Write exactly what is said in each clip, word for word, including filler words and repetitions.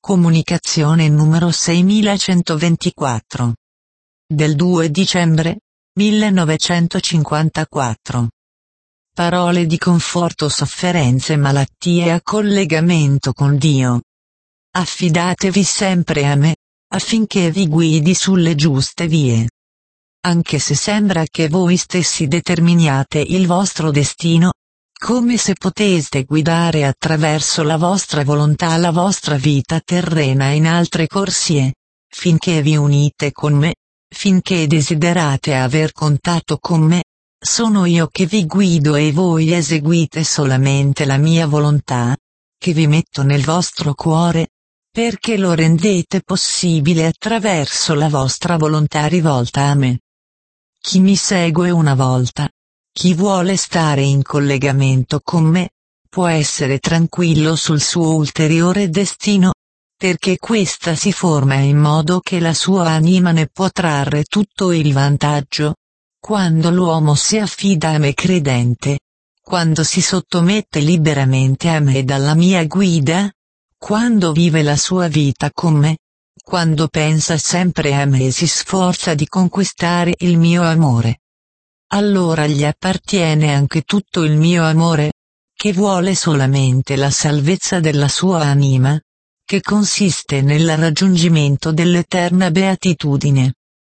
Comunicazione numero seimilacentoventiquattro. Del due dicembre millenovecentocinquantaquattro. Parole di conforto, sofferenze, malattie a collegamento con Dio. Affidatevi sempre a me, affinché vi guidi sulle giuste vie. Anche se sembra che voi stessi determiniate il vostro destino, come se poteste guidare attraverso la vostra volontà la vostra vita terrena in altre corsie, finché vi unite con me, finché desiderate aver contatto con me, sono io che vi guido e voi eseguite solamente la mia volontà, che vi metto nel vostro cuore, perché lo rendete possibile attraverso la vostra volontà rivolta a me. Chi mi segue una volta, chi vuole stare in collegamento con me, può essere tranquillo sul suo ulteriore destino, perché questa si forma in modo che la sua anima ne può trarre tutto il vantaggio, quando l'uomo si affida a me credente, quando si sottomette liberamente a me dalla mia guida, quando vive la sua vita con me, quando pensa sempre a me e si sforza di conquistare il mio amore. Allora gli appartiene anche tutto il mio amore, che vuole solamente la salvezza della sua anima, che consiste nel raggiungimento dell'eterna beatitudine.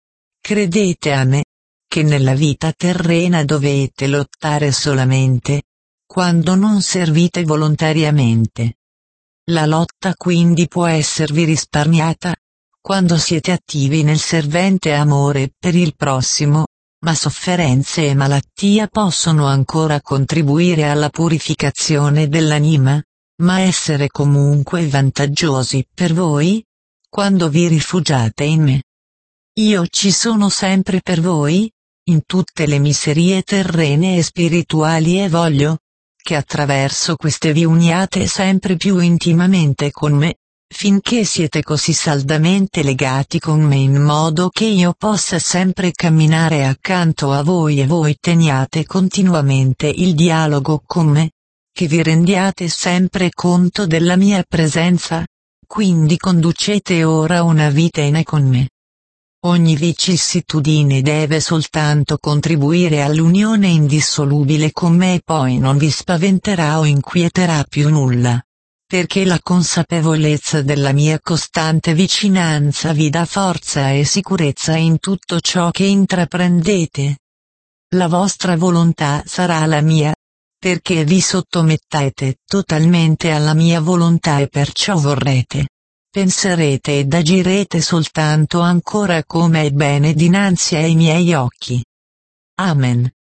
Credete a me, che nella vita terrena dovete lottare solamente, quando non servite volontariamente. La lotta quindi può esservi risparmiata, quando siete attivi nel servente amore per il prossimo, ma sofferenze e malattia possono ancora contribuire alla purificazione dell'anima, ma essere comunque vantaggiosi per voi, quando vi rifugiate in me. Io ci sono sempre per voi, in tutte le miserie terrene e spirituali e voglio, che attraverso queste vi uniate sempre più intimamente con me, finché siete così saldamente legati con me in modo che io possa sempre camminare accanto a voi e voi teniate continuamente il dialogo con me, che vi rendiate sempre conto della mia presenza, quindi conducete ora una vita in con me. Ogni vicissitudine deve soltanto contribuire all'unione indissolubile con me e poi non vi spaventerà o inquieterà più nulla, perché la consapevolezza della mia costante vicinanza vi dà forza e sicurezza in tutto ciò che intraprendete. La vostra volontà sarà la mia, perché vi sottomettete totalmente alla mia volontà e perciò vorrete, penserete ed agirete soltanto ancora come è bene dinanzi ai miei occhi. Amen.